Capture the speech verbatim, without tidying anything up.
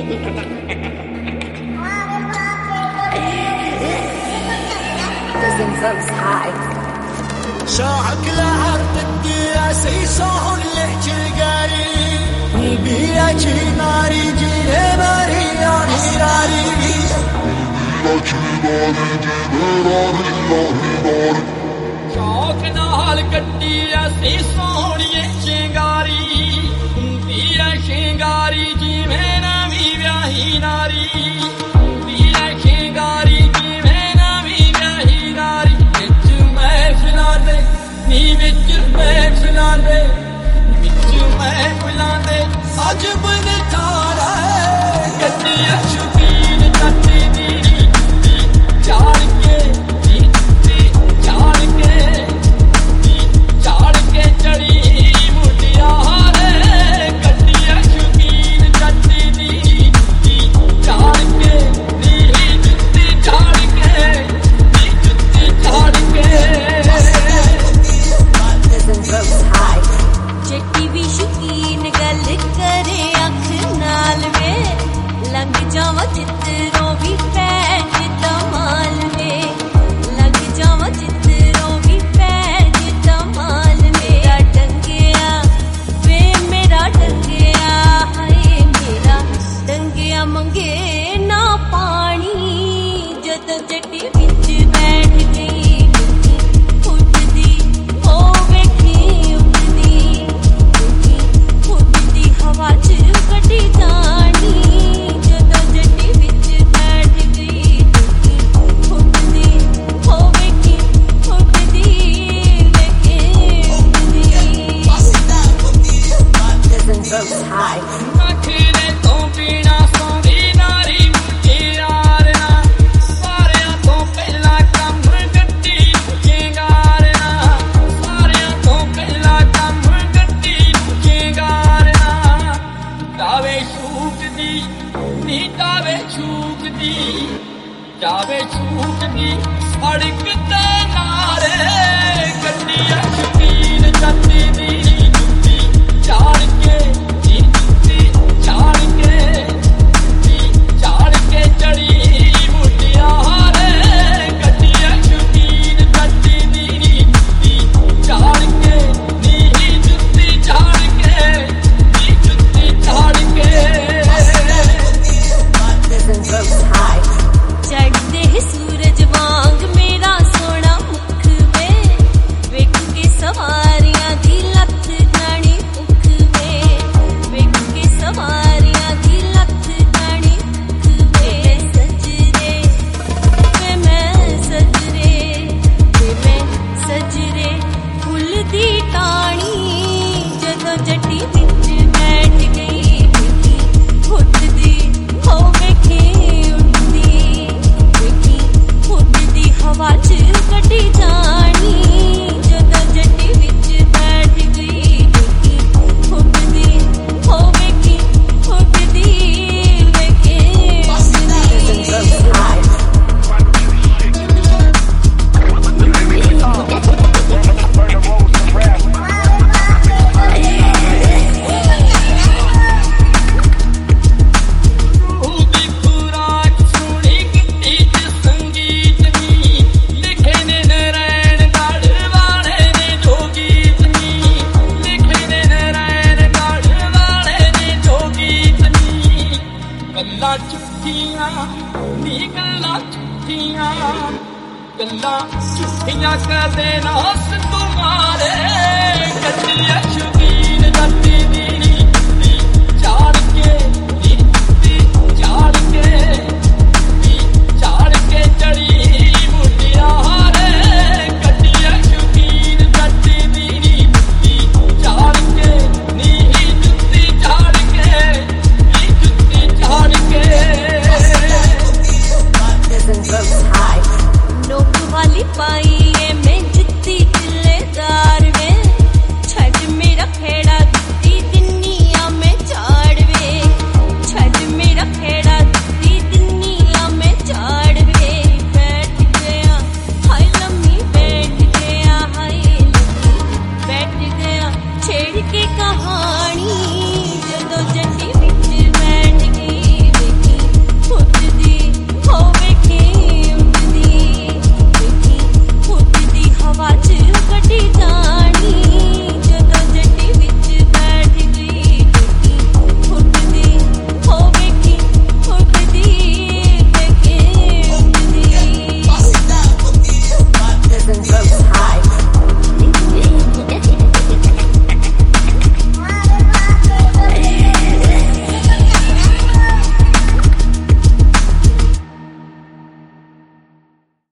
شاعك لعرض الدياسي صهر لحجرقاري بيلاك ناري جيني ماري ناري ناري بيلاك ناري جيني ناري ناري ناري شاعك نهال الدياسي صهر لحجرقاري بيلاك شنقاري جيني نامي بياهي ناري بيلاك شنقاري नी विच मैं फिलांदे विच मैं फिलांदे अज बन थारा गड्डियां शौकीन चट्टी दी चाड़ के चाड़ के चाड़ के चढ़ी मुटियार गड्डियां शौकीन चट्टी दी चाड़ के जुत्ती चाड़ के जुत्ती चाड़ के चट्टी भी शौकीन गल करे अख नाल वे लंघ जावा चित्रों भी पैज दमाल वे लंघ जावा चित्रों भी पैज दमाल मेरा डंगिया वे मेरा डंगिया हाय मेरा डंगिया मंगे ना पानी जदों चट्टी विच बैठ गई हवा च कटी जानी जदों जट्टी विच बैठ गई फुटदी होवेगी फुटदी वेखे नखरे तो बिना सौंदी नारी मुटियार ना सारियां तो पहला कम गड्डी चेंगार ना सारियां तो पहला कम गड्डी चेंगार जावे छूट दी नी जावे छूट दी जावे छूट दी सड़क ते नारे गड्डियां शौकीन चट्टी दी जुत्ती चाड़ के जुत्ती चाड़ के चाड़ के चढ़ी मुटियार गड्डियां शौकीन चट्टी दी चाड़ के नी जुत्ती चाड़ के जुत्ती चाड़ के चढ़ते ही सूरज वांग मेरा सोना मुख वे वेख के सवारियां दी लथ नानी मुख वे वेख के सवारियां दी लथ नानी मुख वे सजरे वे मैं सजरे वे मैं सजरे फुल दी टाणी जदों जट्टी विच बैठ गई फुटदी हो वेखी उठदी वेखी फुटदी हवा च कटी जानी जदों जट्टी विच बैठ गई फुटदी हो वेखी फुटदी वेखे गल्लां झूठियां कर देना तुम्हारे गड्डियां शौकीन चट्टी